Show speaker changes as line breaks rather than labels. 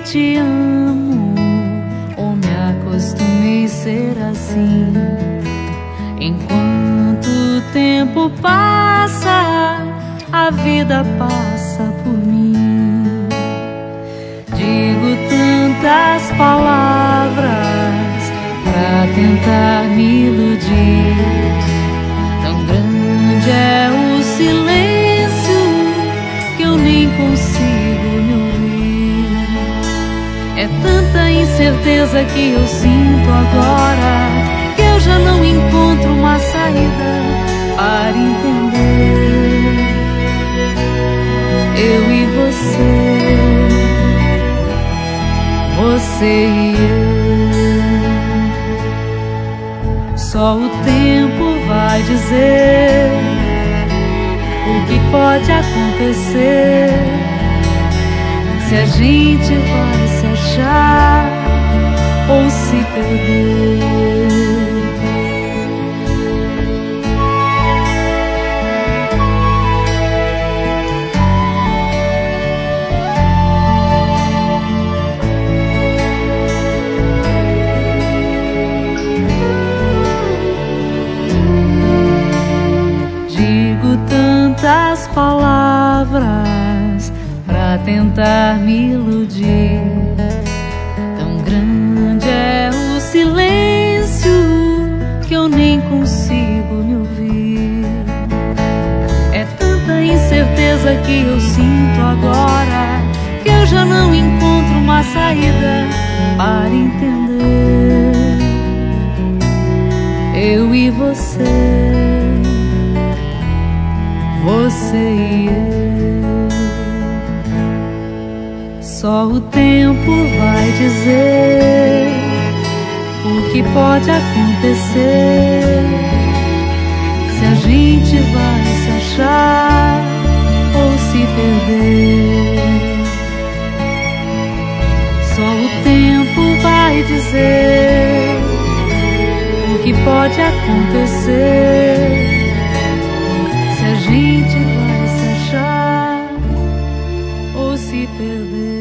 te amo, ou me acostumei a ser assim. Enquanto o tempo passa, a vida passa por mim. Digo tantas palavras pra tentar me iludir. Tão grande é o silêncio que eu nem consigo me ouvir. É tanta incerteza que eu sinto agora, que eu já não encontro uma saída para entender. Eu e você e eu. Só o tempo vai dizer o que pode acontecer, se a gente vai se achar ou se perder. Tantas palavras pra tentar me iludir. Tão grande é o silêncio que eu nem consigo me ouvir. É tanta incerteza que eu sinto agora, que eu já não encontro uma saída para entender. Eu e você e eu. Só o tempo vai dizer o que pode acontecer, se a gente vai se achar ou se perder. Só o tempo vai dizer o que pode acontecer, se a gente vai se achar ou se perder.